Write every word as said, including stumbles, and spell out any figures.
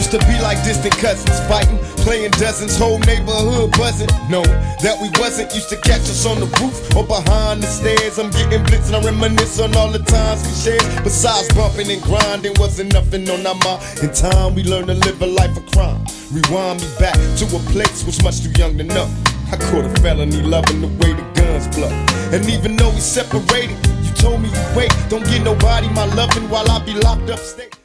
Used to be like distant cousins, fighting, playing dozens, whole neighborhood buzzing. Knowing that we wasn't, used to catch us on the roof or behind the stairs. I'm getting blitzed and I reminisce on all the times we shared. Besides bumping and grinding, wasn't nothing on our mind. In time, we learned to live a life of crime. Rewind me back to a place was much too young to know. I caught a felony loving the way the guns blow. And even though we separated, you told me you wait, don't get nobody my loving while I be locked up state.